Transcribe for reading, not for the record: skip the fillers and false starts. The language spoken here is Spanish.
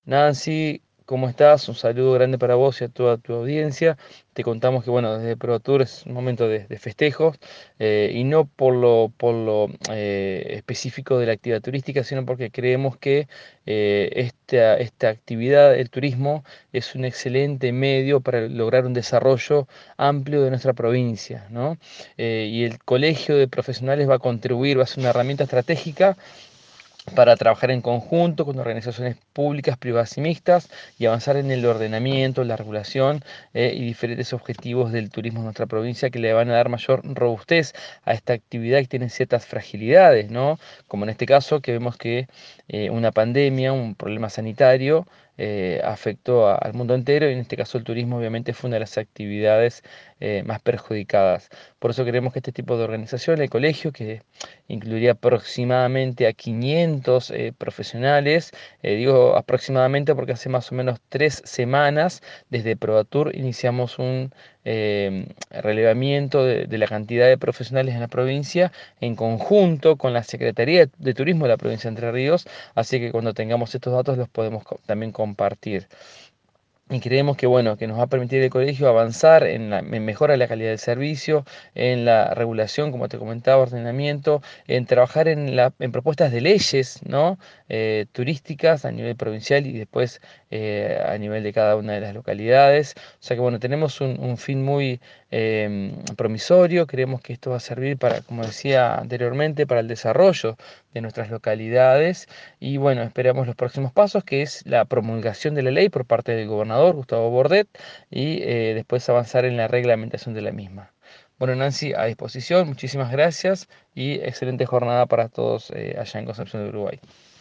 Nancy, ¿cómo estás? Un saludo grande para vos y a toda tu audiencia. Te contamos que, bueno, desde ProTour es un momento de festejos y no por lo específico de la actividad turística, sino porque creemos que esta actividad, el turismo, es un excelente medio para lograr un desarrollo amplio de nuestra provincia, ¿no? Y el colegio de profesionales va a contribuir, va a ser una herramienta estratégica para trabajar en conjunto con organizaciones públicas, privadas y mixtas y avanzar en el ordenamiento, la regulación y diferentes objetivos del turismo en nuestra provincia que le van a dar mayor robustez a esta actividad que tiene ciertas fragilidades, ¿no? Como en este caso que vemos que una pandemia, un problema sanitario, afectó al mundo entero y en este caso el turismo obviamente fue una de las actividades más perjudicadas. Por eso queremos que este tipo de organización, el colegio, que incluiría aproximadamente a 500 profesionales. Digo aproximadamente porque hace más o menos 3 semanas desde ProAtour iniciamos un relevamiento de la cantidad de profesionales en la provincia en conjunto con la Secretaría de Turismo de la provincia de Entre Ríos, así que cuando tengamos estos datos los podemos también compartir. Y creemos que, bueno, que nos va a permitir el colegio avanzar en mejora de la calidad del servicio, en la regulación, como te comentaba, ordenamiento, en trabajar en propuestas de leyes, ¿no? Turísticas a nivel provincial y después a nivel de cada una de las localidades. O sea que, bueno, tenemos un fin muy promisorio. Creemos que esto va a servir para, como decía anteriormente, para el desarrollo de nuestras localidades y bueno, esperamos los próximos pasos, que es la promulgación de la ley por parte del gobernador Gustavo Bordet y después avanzar en la reglamentación de la misma. Bueno, Nancy, a disposición, muchísimas gracias y excelente jornada para todos allá en Concepción de Uruguay.